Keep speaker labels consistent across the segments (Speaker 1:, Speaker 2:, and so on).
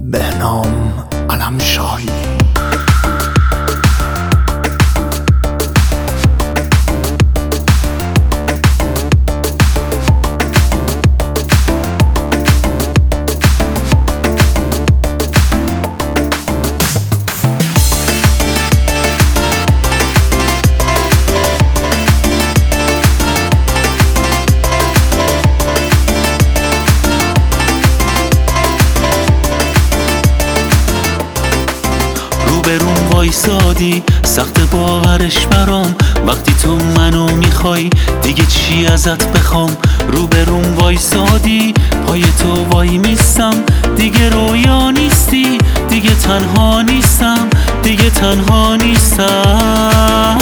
Speaker 1: بهنام علمشاهی.
Speaker 2: روبروم وایسادی، سخت باورش برام وقتی تو منو میخوای دیگه چی ازت بخوام. روبروم وایسادی، پای تو وای میستم، دیگه رویا نیستی، دیگه تنها نیستم، دیگه تنها نیستم.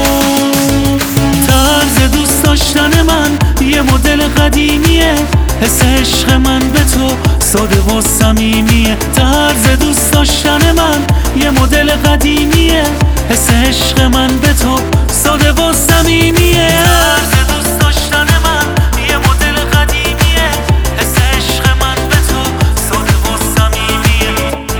Speaker 2: طرز دوست داشتن من یه مدل قدیمیه، حس عشق من به تو ساده و صمیمیه. طرز دوست داشتن من یه مدل قدیمیه، حس عشق من به تو ساده و صمیمیه. طرز دوست داشتن من یه مدل قدیمیه، حس عشق من به تو ساده و صمیمیه.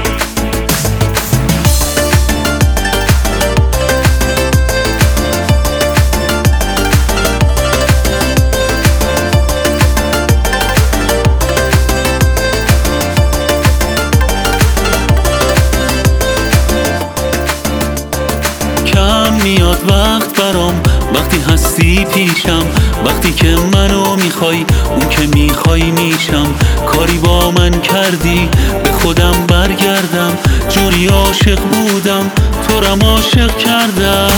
Speaker 2: میاد وقت برام وقتی هستی پیشم، وقتی که منو میخوای اون که میخوای میشم. کاری با من کردی به خودم برگردم، جوری عاشق بودم تو رم عاشق کردم.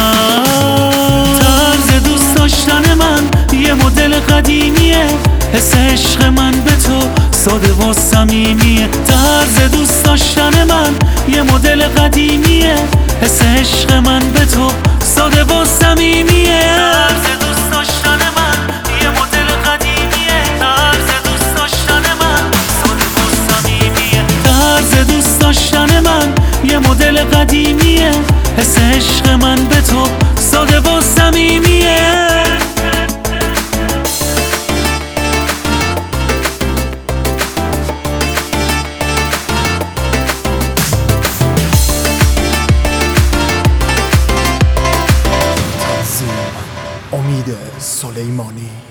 Speaker 2: طرز دوست داشتن من یه مدل قدیمیه، حس عشق من به تو ساده و صمیمیه. طرز دوست داشتن من یه مدل قدیمیه، حس عشق من به تو ساده و صمیمیه. طرز دوست داشتن من یه مدل قدیمیه، طرز دوست داشتن من ساده و صمیمیه. طرز دوست داشتن من یه مدل قدیمیه، حس عشق من به تو ساده و صمیمیه.
Speaker 1: امید سلیمانی.